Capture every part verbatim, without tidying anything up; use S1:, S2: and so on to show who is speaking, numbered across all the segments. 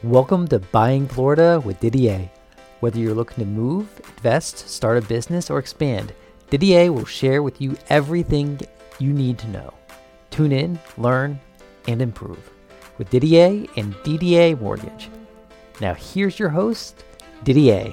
S1: Welcome to Buying Florida with Didier. Whether you're looking to move, invest, start a business, or expand, Didier will share with you everything you need to know. Tune in, learn, and improve with Didier and D D A Mortgage. Now here's your host, Didier.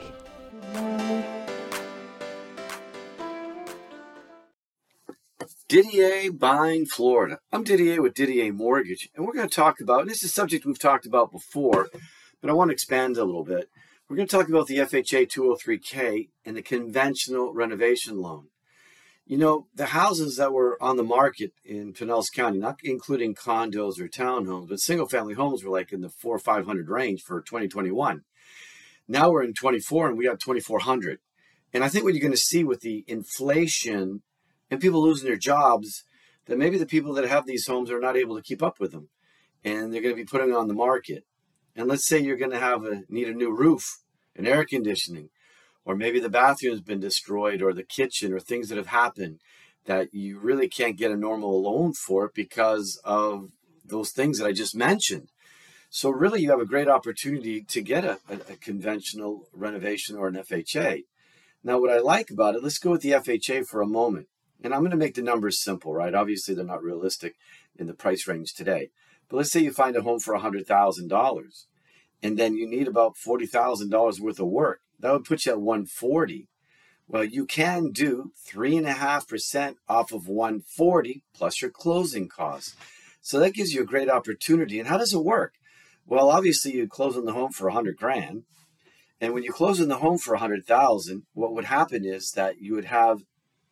S2: Didier Buying Florida. I'm Didier with Didier Mortgage, and we're going to talk about, and this is a subject we've talked about before, but I want to expand a little bit. We're going to talk about the F H A two oh three K and the conventional renovation loan. You know, the houses that were on the market in Pinellas County, not including condos or townhomes, but single-family homes were like in the four or five hundred range for twenty twenty-one. Now we're in twenty-four, and we got twenty-four hundred. And I think what you're going to see with the inflation and people losing their jobs, that maybe the people that have these homes are not able to keep up with them, and they're going to be putting them on the market. And let's say you're going to have a need a new roof and air conditioning, or maybe the bathroom's been destroyed, or the kitchen, or things that have happened that you really can't get a normal loan for because of those things that I just mentioned. So really, you have a great opportunity to get a, a, a conventional renovation or an F H A. Now, what I like about it, let's go with the F H A for a moment. And I'm going to make the numbers simple, right? Obviously, they're not realistic in the price range today. But let's say you find a home for one hundred thousand dollars, and then you need about forty thousand dollars worth of work. That would put you at one hundred forty thousand dollars. Well, you can do three point five percent off of one hundred forty thousand dollars plus your closing costs. So that gives you a great opportunity. And how does it work? Well, obviously, you close on the home for one hundred grand. And when you close on the home for one hundred thousand dollars, what would happen is that you would have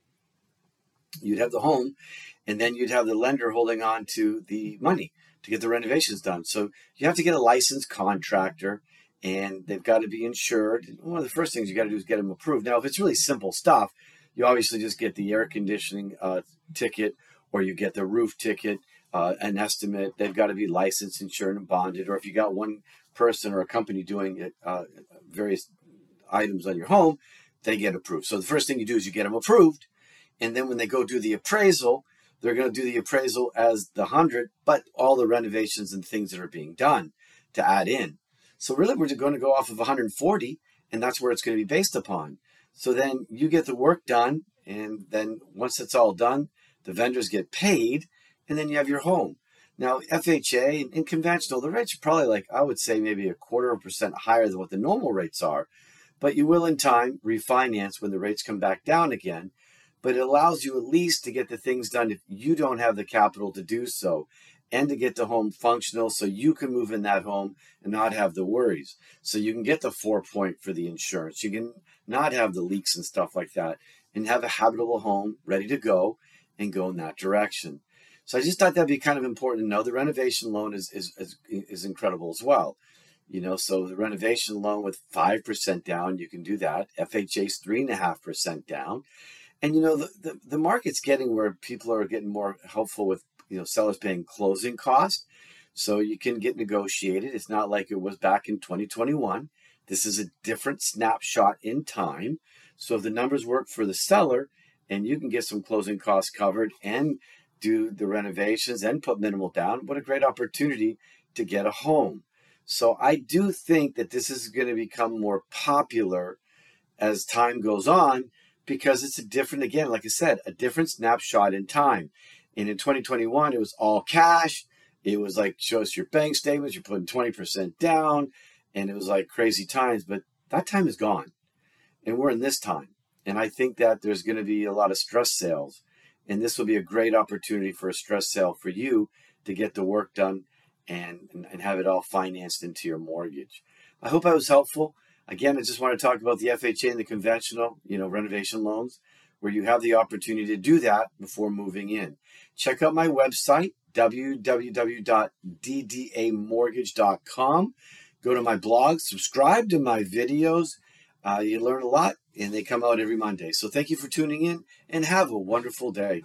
S2: You'd have the home, and then you'd have the lender holding on to the money to get the renovations done. So you have to get a licensed contractor, and they've got to be insured. One of the first things you got to do is get them approved. Now, if it's really simple stuff, you obviously just get the air conditioning uh, ticket, or you get the roof ticket, uh, an estimate. They've got to be licensed, insured, and bonded. Or if you got one person or a company doing it, uh, various items on your home, they get approved. So the first thing you do is you get them approved. And then when they go do the appraisal, they're going to do the appraisal as the one hundred, but all the renovations and things that are being done to add in. So really, we're going to go off of one hundred forty, and that's where it's going to be based upon. So then you get the work done, and then once it's all done, the vendors get paid, and then you have your home. Now, F H A and conventional, the rates are probably like, I would say maybe a quarter of a percent higher than what the normal rates are. But you will in time refinance when the rates come back down again. But it allows you at least to get the things done if you don't have the capital to do so, and to get the home functional so you can move in that home and not have the worries. So you can get the four point for the insurance. You can not have the leaks and stuff like that, and have a habitable home ready to go and go in that direction. So I just thought that'd be kind of important to know. The renovation loan is is is, is incredible as well. You know, so the renovation loan with five percent down, you can do that. F H A's three point five percent down. And, you know, the, the, the market's getting where people are getting more helpful with, you know, sellers paying closing costs. So you can get negotiated. It's not like it was back in twenty twenty-one. This is a different snapshot in time. So if the numbers work for the seller and you can get some closing costs covered and do the renovations and put minimal down, what a great opportunity to get a home. So I do think that this is going to become more popular as time goes on, because it's a different, again, like I said, a different snapshot in time. And in twenty twenty-one, it was all cash. It was like, show us your bank statements, you're putting twenty percent down, and it was like crazy times. But that time is gone, and we're in this time. And I think that there's going to be a lot of stress sales, and this will be a great opportunity for a stress sale for you to get the work done and, and have it all financed into your mortgage. I hope I was helpful. Again, I just want to talk about the F H A and the conventional, you know, renovation loans, where you have the opportunity to do that before moving in. Check out my website, w w w dot d d a mortgage dot com. Go to my blog, subscribe to my videos. Uh, you learn a lot, and they come out every Monday. So thank you for tuning in, and have a wonderful day.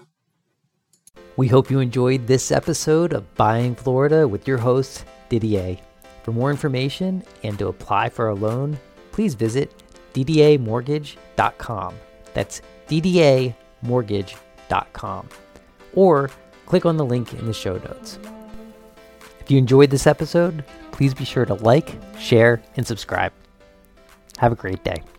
S1: We hope you enjoyed this episode of Buying Florida with your host, Didier. For more information and to apply for a loan, please visit d d a mortgage dot com. That's d d a mortgage dot com. Or click on the link in the show notes. If you enjoyed this episode, please be sure to like, share, and subscribe. Have a great day.